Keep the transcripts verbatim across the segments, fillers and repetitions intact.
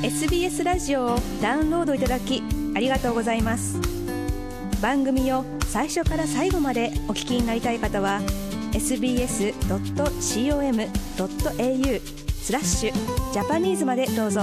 エスビーエス ラジオをダウンロードいただきありがとうございます。番組を最初から最後までお聞きになりたい方は エスビーエスドットコムドットエーユー スラッシュジャパニーズまでどうぞ。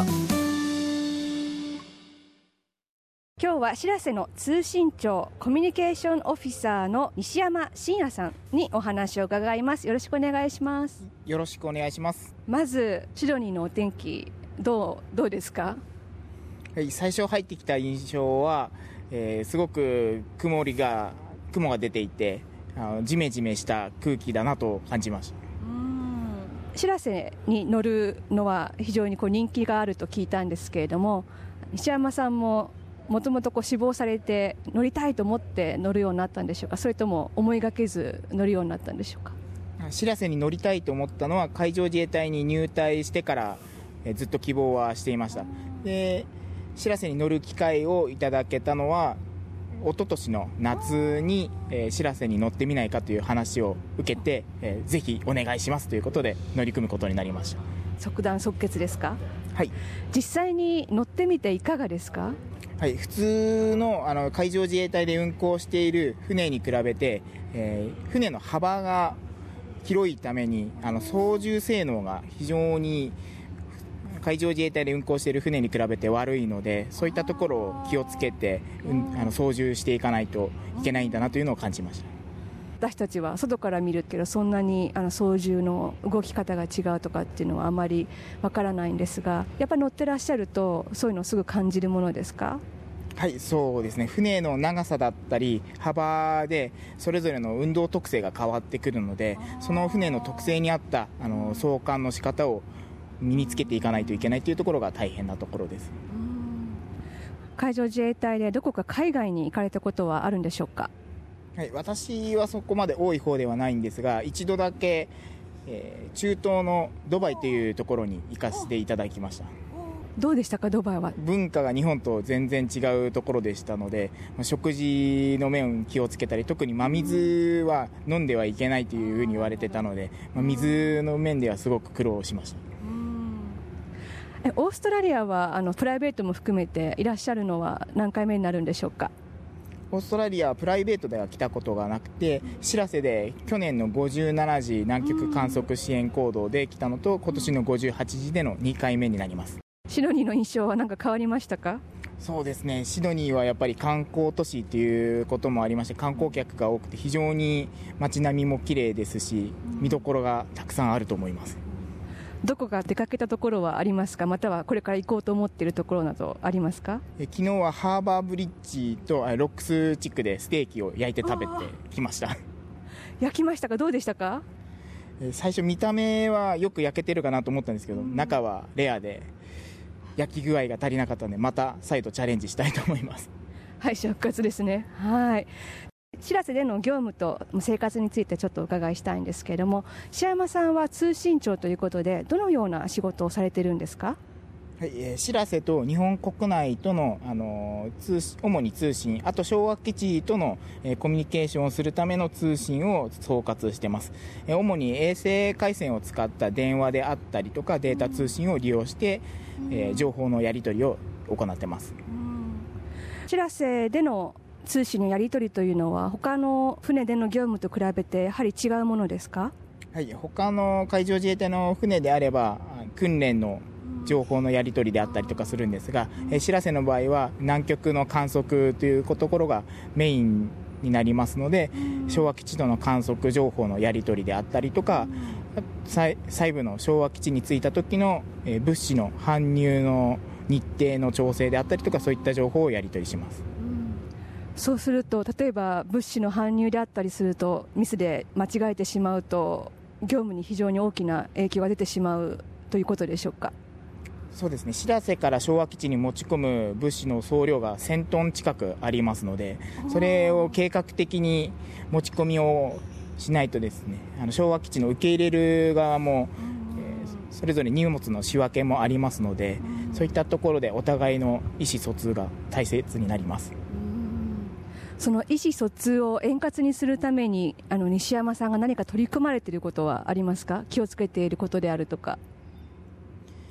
今日はしらせの通信長コミュニケーションオフィサーの西山真也さんにお話を伺います。よろしくお願いします。 よろしくお願いします。 まずシドニーのお天気どう、どうですか？ はい、最初入ってきた印象は、えー、すごく曇りが雲が出ていて、あのジメジメした空気だなと感じました。 うーん、しらせに乗るのは非常にこう人気があると聞いたんですけれども、西山さんももともとこう志望されて乗りたいと思って乗るようになったんでしょうか、それとも思いがけず乗るようになったんでしょうか？ しらせに乗りたいと思ったのは海上自衛隊に入隊してから、えー、ずっと希望はしていました。でしらせに乗る機会をいただけたのは一昨年の夏に、えー、しらせに乗ってみないかという話を受けて、えー、ぜひお願いしますということで乗り組むことになりました。 即断即決ですか？ はい。 実際に乗ってみていかがですか？ はい、普通 の, あの海上自衛隊で運航している船に比べて、えー、船の幅が広いためにあの操縦性能が非常に海上自衛隊で運航している船に比べて悪いので、そういったところを気をつけて、うん、あの操縦していかないといけないんだなというのを感じました。 私たちは外から見るけどそんなにあの操縦の動き方が違うとかっていうのはあまりわからないんですが、やっぱり乗ってらっしゃるとそういうのをすぐ感じるものですか？ はい、そうですね。船の長さだったり幅でそれぞれの運動特性が変わってくるので、その船の特性に合ったあの操艦の仕方を身につけていかないといけないというところが大変なところです。 海上自衛隊でどこか海外に行かれたことはあるんでしょうか？ はい、私はそこまで多い方ではないんですが、一度だけ、えー、中東のドバイというところに行かせていただきました。 どうでしたか？ドバイは文化が日本と全然違うところでしたので、食事の面を気をつけたり、特に真水は飲んではいけないというふうに言われてたので、水の面ではすごく苦労しました。 えオーストラリアはあのプライベートも含めていらっしゃるのは何回目になるんでしょうか？ オーストラリアはプライベートでは来たことがなくて、しらせで去年のごじゅうななじ南極観測支援行動で来たのと、今年のごじゅうはちじでのにかいめになります。 シドニーの印象は何か変わりましたか？ そうですね、シドニーはやっぱり観光都市ということもありまして、観光客が多くて非常に街並みも綺麗ですし、見どころがたくさんあると思います。 どこか出かけたところはありますか？またはこれから行こうと思っているところなどありますか？ え昨日はハーバーブリッジとロックス地区でステーキを焼いて食べてきました。 焼きましたか？どうでしたか？ 最初見た目はよく焼けてるかなと思ったんですけど、中はレアで焼き具合が足りなかったので、また再度チャレンジしたいと思います。 はい、復活ですね。はい。しらせでの業務と生活についてちょっとお伺いしたいんですけれども、石山さんは通信長ということでどのような仕事をされているんですか？ はい、えー、しらせと日本国内との、あのー、通主に通信、あと昭和基地との、えー、コミュニケーションをするための通信を総括しています。えー、主に衛星回線を使った電話であったりとかデータ通信を利用して、えー、情報のやり取りを行っています。 しらせでの通信のやり取りというのは他の船での業務と比べてやはり違うものですか？ はい、他の海上自衛隊の船であれば訓練の情報のやり取りであったりとかするんですが、えしらせの場合は南極の観測というところがメインになりますので、昭和基地との観測情報のやり取りであったりとか、細部の昭和基地に着いた時の物資の搬入の日程の調整であったりとか、そういった情報をやり取りします。 そうすると例えば物資の搬入であったりするとミスで間違えてしまうと業務に非常に大きな影響が出てしまうということでしょうか？ そうですね、しらせから昭和基地に持ち込む物資の総量がせんトン近くありますので、それを計画的に持ち込みをしないとですね、あの昭和基地の受け入れる側も、えー、それぞれ荷物の仕分けもありますので、そういったところでお互いの意思疎通が大切になります。 その意思疎通を円滑にするためにあの西山さんが何か取り組まれていることはありますか？気をつけていることであるとか。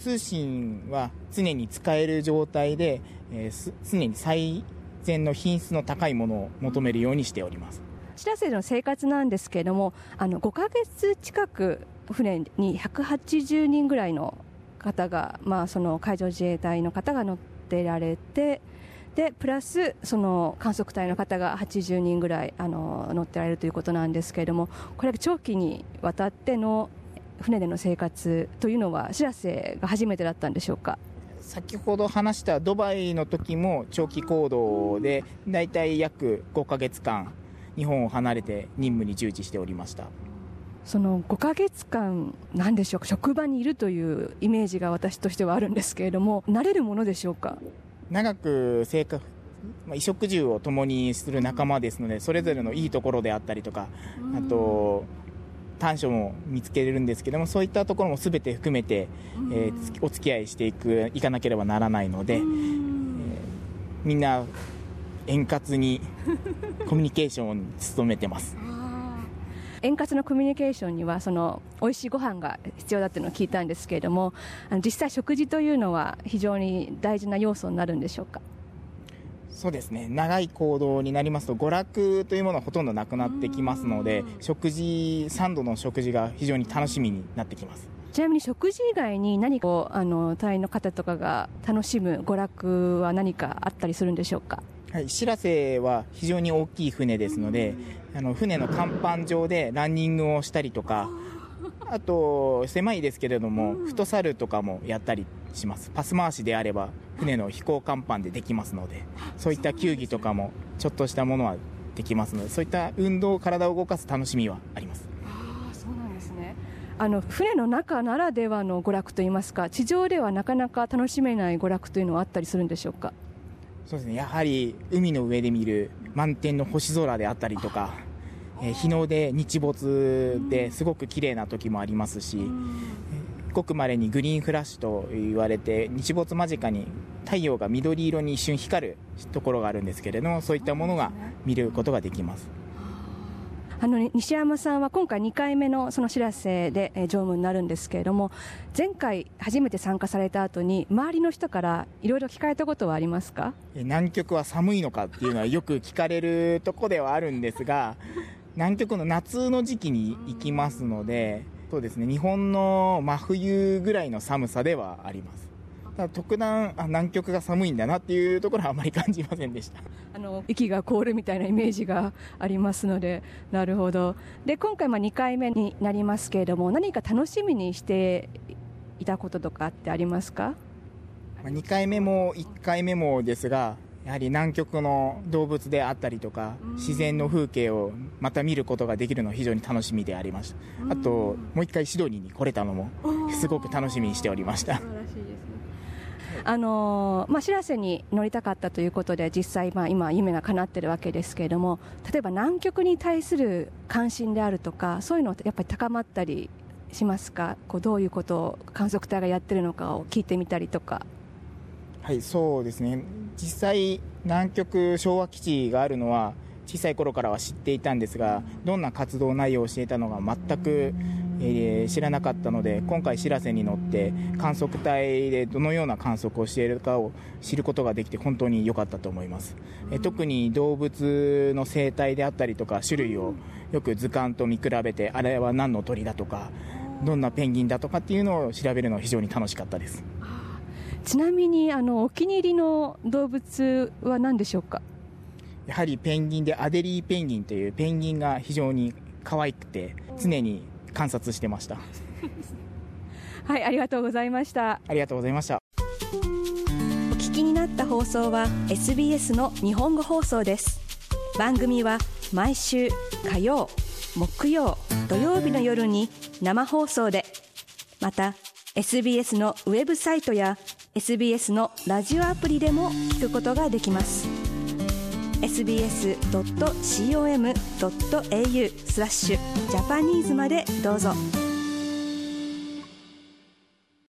通信は常に使える状態で、えー、常に最善の品質の高いものを求めるようにしております。 しらせでの生活なんですけれども、あのごかげつ近く船にひゃくはちじゅうにんぐらいの方が、まあ、その海上自衛隊の方が乗ってられて、でプラスその観測隊の方がはちじゅうにんぐらいあの乗ってられるということなんですけれども、これ長期にわたっての船での生活というのはしらせが初めてだったんでしょうか。 先ほど話したドバイの時も長期行動でだいたい約ごかげつかん日本を離れて任務に従事しておりました。 そのごかげつかんなんでしょうか、職場にいるというイメージが私としてはあるんですけれども、慣れるものでしょうか。 長く生活、まあ、衣食住を共にする仲間ですので、それぞれのいいところであったりとか、あと短所も見つけれるんですけども、そういったところも全て含めて、えー、お付き合いしていくいかなければならないので、えー、みんな円滑にコミュニケーションに努めてます円滑なコミュニケーションにはその美味しいご飯が必要だっていうのを聞いたんですけれども、あの実際食事というのは非常に大事な要素になるんでしょうか。 そうですね、長い行動になりますと娯楽というものはほとんどなくなってきますので、食事さんどの食事が非常に楽しみになってきます。 ちなみに食事以外に何かあの隊員の方とかが楽しむ娯楽は何かあったりするんでしょうか。 はい、しらせは非常に大きい船ですので、あの船の甲板上でランニングをしたりとか、あと狭いですけれどもフットサルとかもやったりします。パス回しであれば船の飛行甲板でできますので、そういった球技とかもちょっとしたものはできますので、そういった運動、体を動かす楽しみはあります。 ああ、そうなんですね。あの船の中ならではの娯楽といいますか、地上ではなかなか楽しめない娯楽というのはあったりするんでしょうか。 そうですね、やはり海の上で見る満天の星空であったりとか、えー、日の出日没ですごく綺麗な時もありますし、ごく稀にグリーンフラッシュと言われて日没間近に太陽が緑色に一瞬光るところがあるんですけれども、そういったものが見ることができます。 あの西山さんは今回にかいめのそのしらせで乗務になるんですけれども、前回初めて参加された後に周りの人からいろいろ聞かれたことはありますか。 南極は寒いのかっていうのはよく聞かれるところではあるんですが、南極の夏の時期に行きますので、そうですね、日本の真冬ぐらいの寒さではあります。ただ特段あ南極が寒いんだなっていうところはあまり感じませんでした。 あの息が凍るみたいなイメージがありますので。なるほど。で今回まあにかいめになりますけれども、何か楽しみにしていたこととかってありますか。 にかいめもいっかいめもですが、やはり南極の動物であったりとか自然の風景をまた見ることができるのは非常に楽しみでありました。あともう一回シドニーに来れたのもすごく楽しみにしておりました。 あのまあ、しらせに乗りたかったということで実際、まあ、今夢が叶っているわけですけれども、例えば南極に対する関心であるとか、そういうのってやっぱり高まったりしますか。こうどういうことを観測隊がやってるのかを聞いてみたりとか。 はい、そうですね、実際南極昭和基地があるのは小さい頃からは知っていたんですが、どんな活動内容をしていたのが全く、えー、知らなかったので、今回しらせに乗って観測隊でどのような観測をしているかを知ることができて本当に良かったと思います。えー、特に動物の生態であったりとか種類をよく図鑑と見比べて、あれは何の鳥だとかどんなペンギンだとかっていうのを調べるのは非常に楽しかったです。 ちなみにあのお気に入りの動物は何でしょうか。 やはりペンギンでアデリーペンギンというペンギンが非常に可愛くて常に観察してました。 はい、ありがとうございました。 ありがとうございました。 お聞きになった放送は エスビーエス の日本語放送です。番組は毎週火曜、木曜、土曜日の夜に生放送で、また エスビーエス のウェブサイトや エスビーエス のラジオアプリでも聞くことができます。エスビーエスドットコムドットエーユー スラッシュジャパニーズまでどうぞ。